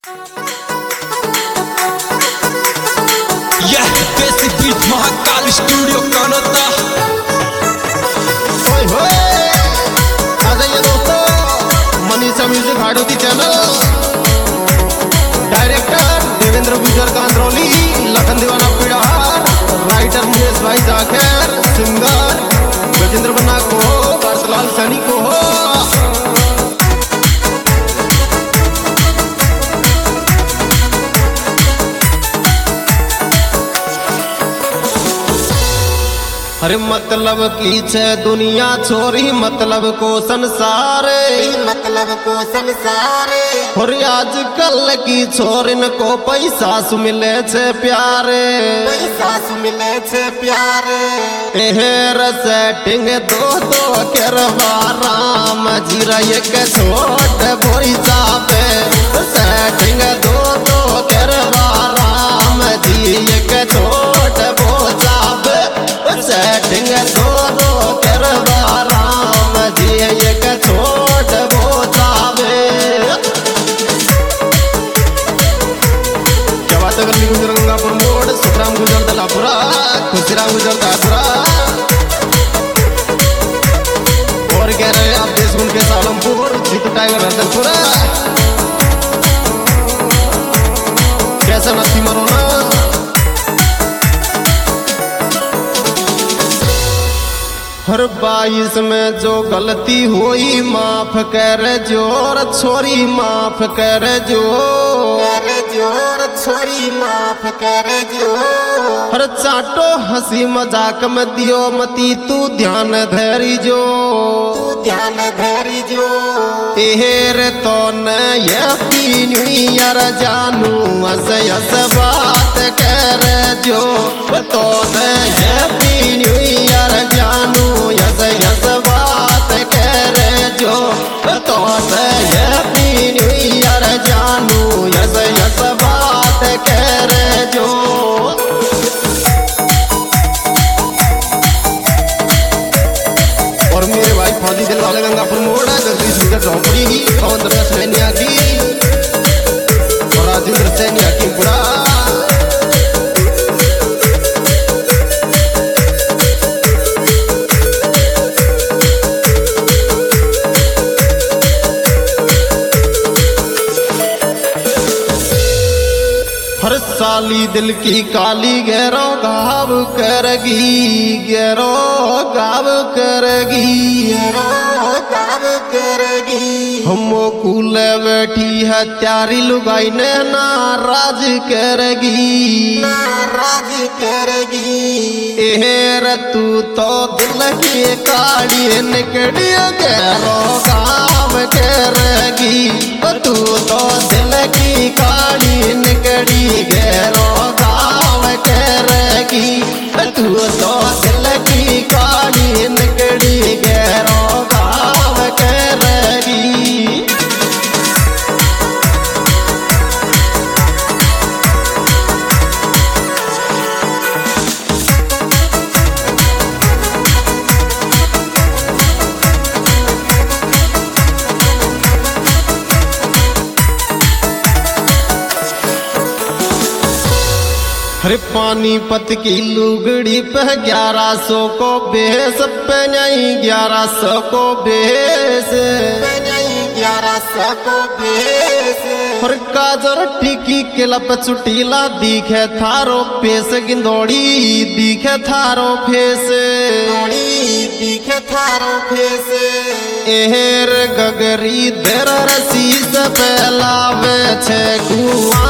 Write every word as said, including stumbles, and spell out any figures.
यह देसी beat Mahakal studio Kanota. ओए होए आ जाइए दोस्तों, Manisha music Hadoti channel. Director Devendra Gujar Kandroli, Lakhan दीवाना पीड़ाहार, राइटर मुकेश भाई जाखेर, सिंगर गजेंद्र बन्ना को हो, बरसलाल सैनी को हो। अरे मतलब की छे दुनिया छोरी, मतलब को संसार, मतलब को संसार। और आजकल की छोरिन को पैसा सु मिले छे प्यारे, पैसा सु मिले छे प्यारे। एहर सेटिंग दो दो करवा राम जीरा एक छोट बोरी साबे, सेटिंग दो दो करवा राम जी एक छोट बोसाबे, सेटिंग दो दो करवा राम जी एक छोट बोसाबे। क्या बात है गली गुजर गंगापुर मोड़, सुखराम गुजर दलापुरा, खुशीराम गुजर दादरा। और कह रहे हैं आप देशगुण के सालमपुर, जीतू टाइगर हरदलपुरा। कैसा नस्ती मरो ना। हर बाईस में जो गलती हुई माफ कर जोर छोरी, माफ कर जो कर जोर छोरी, माफ कर जो। हर चाटो हंसी मजाक में दियो मती, तू ध्यान धैरी जो, तू ध्यान धैरी जो। तेर तो न ये पीनियर जानू हस हस बात कर जो, तो न ये पीनियर जानू यस यस बात कर जो, तो न ये पीनियर जानू यस यस बात कर जो। और मेरे भाई फौजी दिल वाले गंगापुर मोड़, जगदीश नगर झोपड़ी की, पवन दरिया सैनिया की, और राजेंद्र सैनिया की पूरा। हर साली दिल की काली गैरो गाव करगी, गैरो गाव करगी, गाव करेगी। हमो कूल बैठी है त्यारी लुगाई ने नाराज करगी, नाराज करेगी। एहर तू तो दिल की काली निकड़ियो गैरो गाव करगी, तू तो दिल की काली निकड़ी गैरो गाव करेगी, तू तो दिल की काली निकड़ी गैरो गाव करेगी। अरे पानीपत की लुगड़ी पे ग्यारह सौ को बेस पे नहीं, ग्यारह सौ को बेस ग्यारह सौ को बेस। और काजर टिकी किलप चुटीला दिखे थारो पेस, गिंदोड़ी दिखे थारो फेस, दिखे थारो फेस। एहर गगरी देर रसीस पे लावे छे कुआ